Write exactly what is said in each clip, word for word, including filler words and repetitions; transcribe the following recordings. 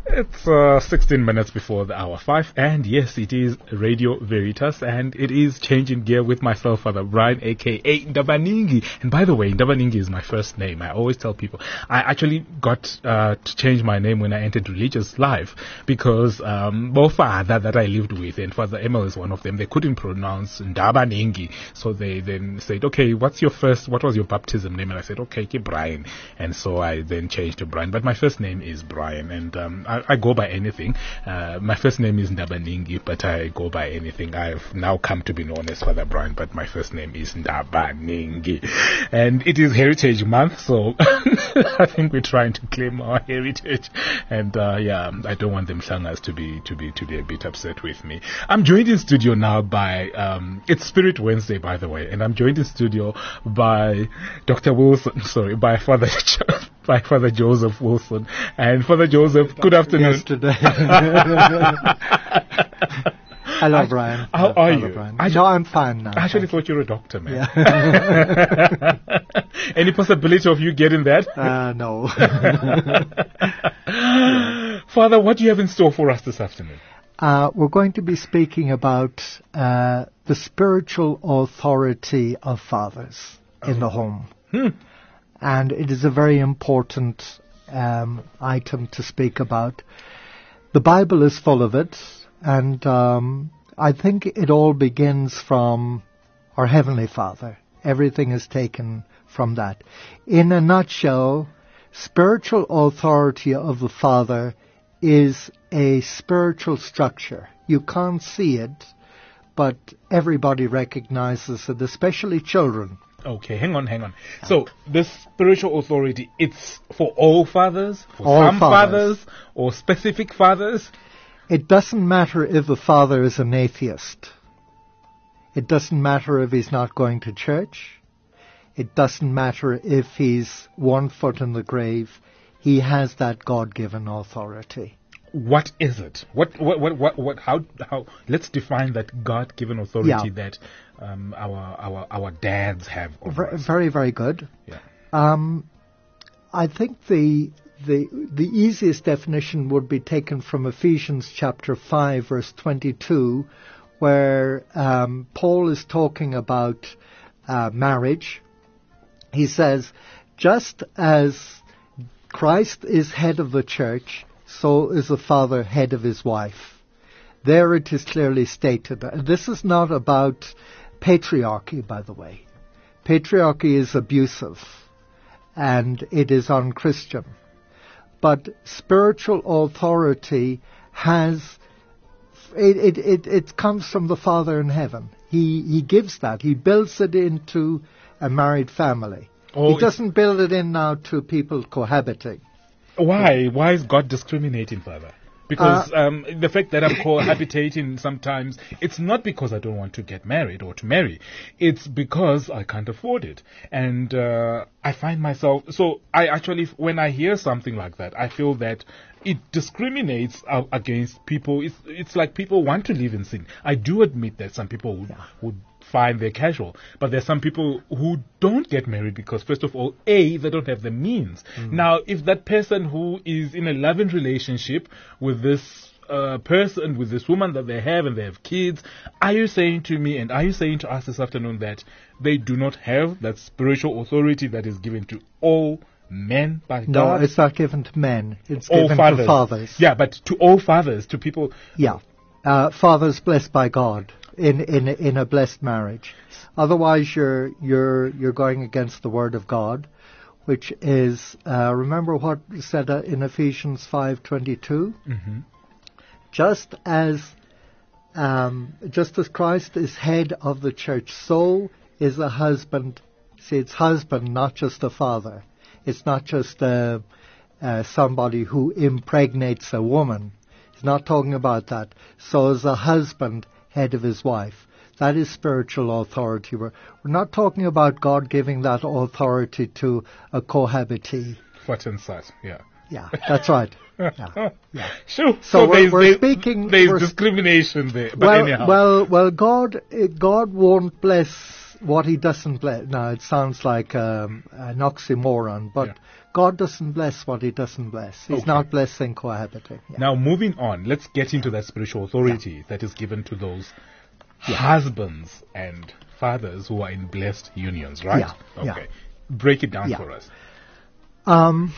It's uh, sixteen minutes before the hour five, and yes, it is Radio Veritas, and it is Changing Gear with myself, Father Brian, aka Ndabaningi. And by the way, Ndabaningi is my first name. I always tell people I actually got uh, to change my name when I entered religious life because um, both father that I lived with and Father Emil is one of them. They couldn't pronounce Ndabaningi, so they then said, "Okay, what's your first? What was your baptism name?" And I said, "Okay, okay, Brian." And so I then changed to Brian, but my first name is Brian, and um, I I go by anything. Uh, my first name is Ndabaningi, but I go by anything. I've now come to be known as Father Brian, but my first name is Ndabaningi. And it is Heritage Month, so I think we're trying to claim our heritage. And uh, yeah, I don't want them Shangas to be to be to be a bit upset with me. I'm joined in studio now by um, it's Spirit Wednesday, by the way, and I'm joined in studio by Doctor Wilson. Sorry, by Father. by Father Joseph Wilson. And Father Joseph, good afternoon. Yesterday. Hello, Brian. How Hello, are Hello, you? Brian. I no, I'm fine now. I actually thought you were a doctor, man. Yeah. Any possibility of you getting that? Uh, no. yeah. Father, what do you have in store for us this afternoon? Uh, we're going to be speaking about uh, the spiritual authority of fathers oh. in the home. Hmm. And it is a very important um, item to speak about. The Bible is full of it, and um, I think it all begins from our Heavenly Father. Everything is taken from that. In a nutshell, spiritual authority of the Father is a spiritual structure. You can't see it, but everybody recognizes it, especially children. Okay, hang on, hang on. So, this spiritual authority, it's for all fathers, for all some fathers. fathers, or specific fathers? It doesn't matter if a father is an atheist. It doesn't matter if he's not going to church. It doesn't matter if he's one foot in the grave. He has that God-given authority. What is it? What, what, what, what, what how, how, let's define that God-given authority yeah. that um, our, our, our dads have over very, us. Very, very good. Yeah. Um, I think the, the, the easiest definition would be taken from Ephesians chapter five, verse twenty-two, where um, Paul is talking about uh, marriage. He says, just as Christ is head of the church, so is the father head of his wife. There it is clearly stated. This is not about patriarchy, by the way. Patriarchy is abusive, and it is unchristian. But spiritual authority has, it, it, it, it comes from the Father in heaven. He, he gives that. He builds it into a married family. Oh, he doesn't build it in now to people cohabiting. Why? Why is God discriminating, Father? Because uh, um, the fact that I'm cohabitating sometimes, it's not because I don't want to get married or to marry. It's because I can't afford it. And uh, I find myself... So I actually, when I hear something like that, I feel that it discriminates uh, against people. It's, it's like people want to live in sin. I do admit that some people would, yeah. would fine, they're casual. But there's some people who don't get married because, first of all, A, they don't have the means. Mm. Now, if that person who is in a loving relationship with this uh, person, with this woman that they have and they have kids, are you saying to me and are you saying to us this afternoon that they do not have that spiritual authority that is given to all men by no, God? No, it's not given to men. It's all given fathers. to fathers. Yeah, but to all fathers, to people... Yeah. Uh, fathers blessed by God. In, in in a blessed marriage, otherwise you're you're you're going against the word of God, which is uh, remember what said uh, in Ephesians five twenty-two. Mm-hmm. Just as um, just as Christ is head of the church, so is a husband. See, it's husband, not just a father. It's not just uh, uh, somebody who impregnates a woman. He's not talking about that. So is a husband head of his wife. That is spiritual authority. We're, we're not talking about God giving that authority to a cohabitee. Foot and sight, yeah. Yeah, that's right. Yeah, yeah. Sure. So, so we're, there's, we're there's, speaking. There's we're discrimination there. But well, anyhow. well, well. God, God won't bless what he doesn't bless. Now, it sounds like um, an oxymoron, but Yeah. God doesn't bless what he doesn't bless. He's Okay. not blessing cohabiting. Yeah. Now, moving on, let's get into that spiritual authority that is given to those husbands and fathers who are in blessed unions, right? Yeah, yeah. Okay. Break it down Yeah. for us. Um,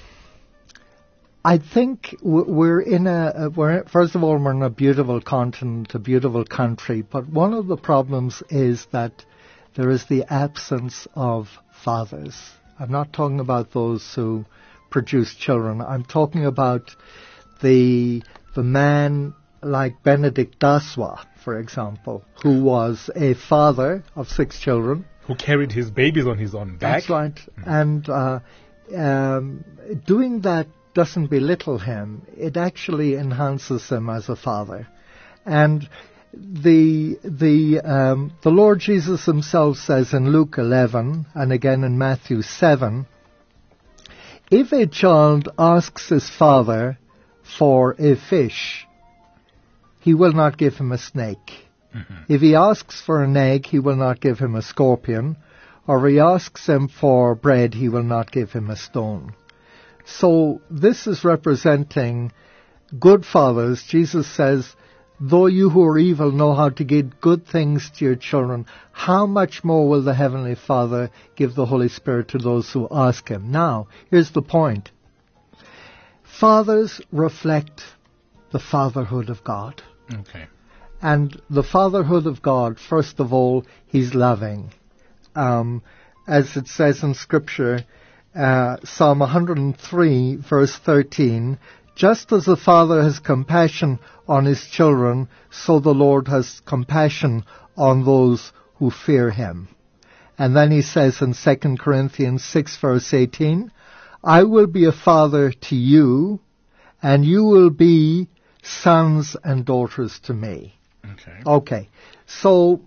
I think w- we're in a, a we're, first of all, we're in a beautiful continent, a beautiful country, but one of the problems is that there is the absence of fathers. I'm not talking about those who produce children. I'm talking about the the man like Benedict Daswa, for example, who was a father of six children. Who carried his babies on his own back. That's right. And uh, um, doing that doesn't belittle him. It actually enhances him as a father. And the the um, the Lord Jesus himself says in Luke eleven and again in Matthew seven, if a child asks his father for a fish, he will not give him a snake. Mm-hmm. If he asks for an egg, he will not give him a scorpion. Or if he asks him for bread, he will not give him a stone. So this is representing good fathers. Jesus says, though you who are evil know how to give good things to your children, how much more will the Heavenly Father give the Holy Spirit to those who ask him? Now, here's the point. Fathers reflect the fatherhood of God. Okay. And the fatherhood of God, first of all, he's loving. Um, as it says in Scripture, uh, Psalm one hundred three, verse thirteen, just as the Father has compassion on his children, so the Lord has compassion on those who fear him. And then he says in Second Corinthians six, verse eighteen, I will be a father to you, and you will be sons and daughters to me. Okay. Okay. So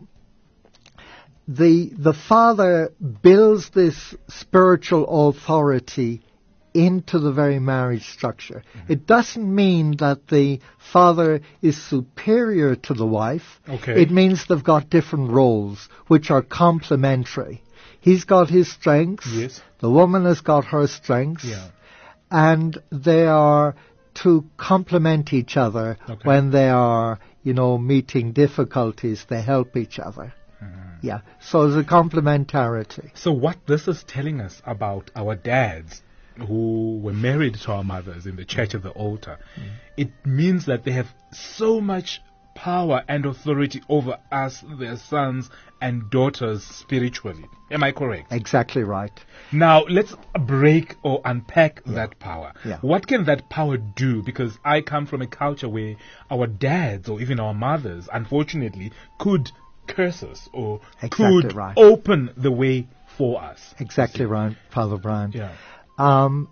the the Father builds this spiritual authority into the very marriage structure. Mm-hmm. It doesn't mean that the father is superior to the wife. Okay. It means they've got different roles, which are complementary. He's got his strengths. Yes. The woman has got her strengths. Yeah. And they are to complement each other. Okay. When they are, you know, meeting difficulties. They help each other. Mm-hmm. Yeah. So there's a complementarity. So what this is telling us about our dads who were married to our mothers in the church at the altar, mm. it means that they have so much power and authority over us, their sons and daughters, spiritually. Am I correct? Exactly right. Now, let's break or unpack yeah. that power. Yeah. What can that power do? Because I come from a culture where our dads or even our mothers, unfortunately, could curse us or exactly could right. open the way for us. Exactly right, Father Brian. Yeah. Um,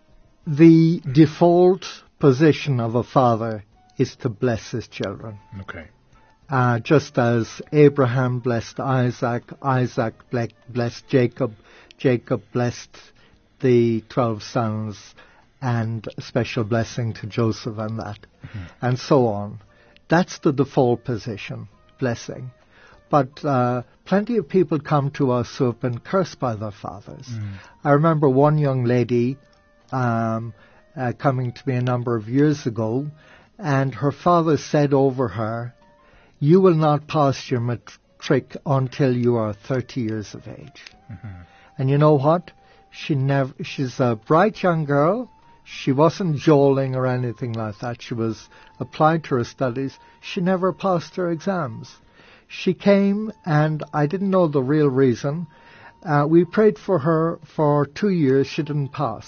the mm. default position of a father is to bless his children. Okay. Uh, just as Abraham blessed Isaac, Isaac blessed Jacob, Jacob blessed the twelve sons, and a special blessing to Joseph and that, mm-hmm. and so on. That's the default position, blessing. But uh, plenty of people come to us who have been cursed by their fathers. Mm. I remember one young lady um, uh, coming to me a number of years ago, and her father said over her, you will not pass your matric until you are thirty years of age. Mm-hmm. And you know what? She never. She's a bright young girl. She wasn't jolting or anything like that. She was applied to her studies. She never passed her exams. She came, and I didn't know the real reason. Uh, we prayed for her for two years. She didn't pass.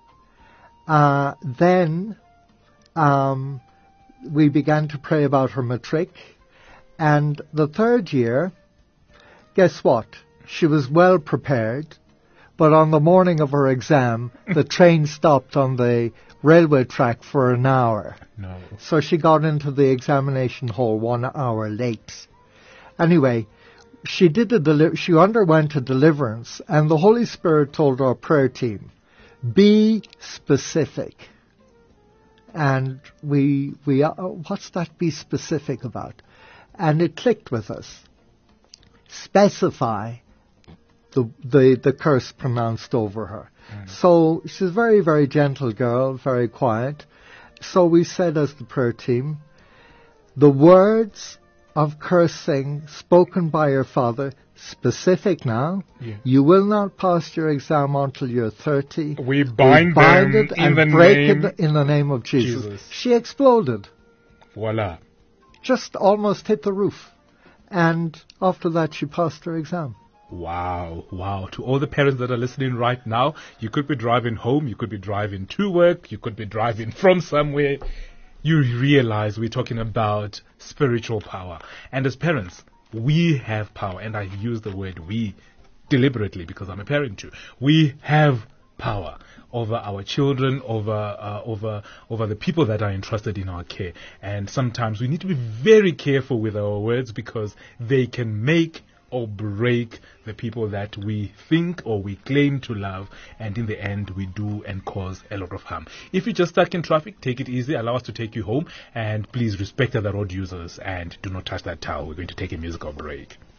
Uh, then um, we began to pray about her matric. And the third year, guess what? She was well prepared, but on the morning of her exam, the train stopped on the railway track for an hour. No. So she got into the examination hall one hour late. Anyway, she did a deli- she underwent a deliverance, and the Holy Spirit told our prayer team, be specific. And we, we, uh, what's that be specific about? And it clicked with us. specify the the, the curse pronounced over her. Mm. So she's a very, very gentle girl, very quiet. So we said as the prayer team, the words of cursing spoken by your father, specific now, yeah. You will not pass your exam until you're thirty. We bind, we bind them it in and the break name it in the name of Jesus. Jesus. She exploded. Voila. Just almost hit the roof. And after that, she passed her exam. Wow, wow. To all the parents that are listening right now, you could be driving home, you could be driving to work, you could be driving from somewhere. You realize we're talking about spiritual power. And as parents, we have power. And I use the word we deliberately because I'm a parent too. We have power over our children, over uh, over over the people that are entrusted in our care. And sometimes we need to be very careful with our words because they can make or break the people that we think or we claim to love, and in the end we do and cause a lot of harm. If you're just stuck in traffic, take it easy, allow us to take you home, and please respect other road users and do not touch that towel. We're going to take a musical break.